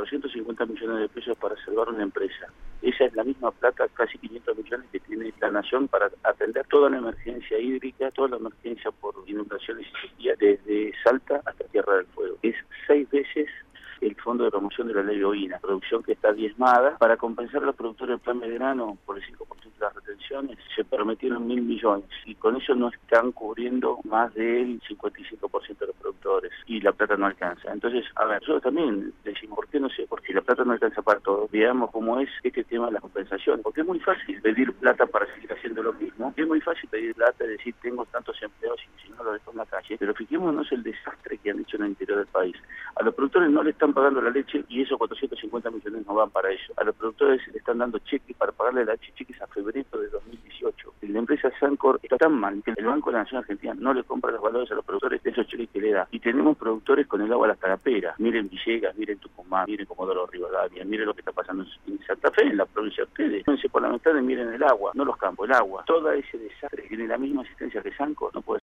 450 millones de pesos para salvar una empresa. Esa es la misma plata, casi 500 millones que tiene la Nación para atender toda la emergencia hídrica, toda la emergencia por inundaciones y sequía, desde Salta hasta Tierra del Fuego. Es 6 veces el Fondo de Promoción de la Ley Ovina, producción que está diezmada. Para compensar a los productores del Plan Belgrano por el 5% de las retenciones, se prometieron 1.000 millones, y con eso no están cubriendo más del 55% de los productores, y la plata no alcanza. Entonces, a ver, nosotros también decimos, ¿por qué no sé? Porque la plata no alcanza para todo. Veamos cómo es este tema de la compensación, porque es muy fácil pedir plata para seguir haciendo lo mismo, es muy fácil pedir plata y decir, tengo tantos empleos y si no lo dejo en la calle, pero fijémonos el desastre que han hecho en el interior del país. A los productores no le están pagando la leche y esos 450 millones no van para eso. A los productores le están dando cheques para pagarle la leche, cheques a febrero de 2018. La empresa Sancor está tan mal que el Banco de la Nación Argentina no le compra los valores a los productores de esos cheques que le da. Y tenemos productores con el agua a las caraperas. Miren Villegas, miren Tucumán, miren Comodoro Rivadavia, miren lo que está pasando en Santa Fe, en la provincia de ustedes. Pónganse por la ventana y miren el agua, no los campos, el agua. Todo ese desastre tiene la misma asistencia que Sancor, no puede